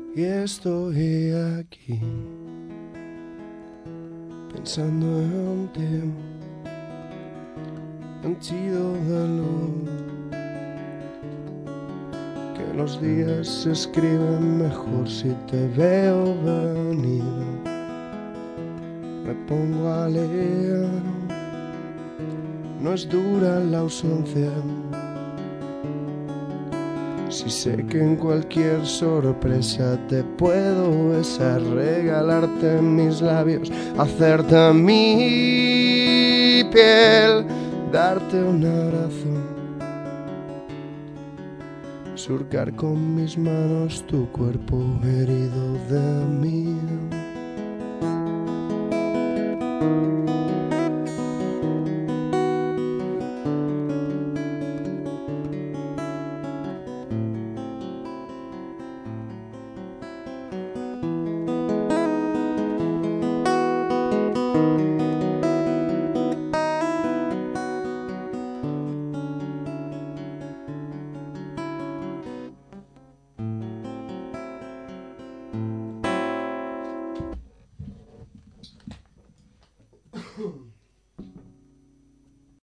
Y estoy aquí pensando en ti, henchido de luz, que los días se escriben mejor si te veo venir. Me pongo a leer, no es dura la ausencia, si sé que en cualquier sorpresa te puedo besar, regalarte mis labios, hacerte mi piel, darte un abrazo, surcar con mis manos tu cuerpo herido de mí.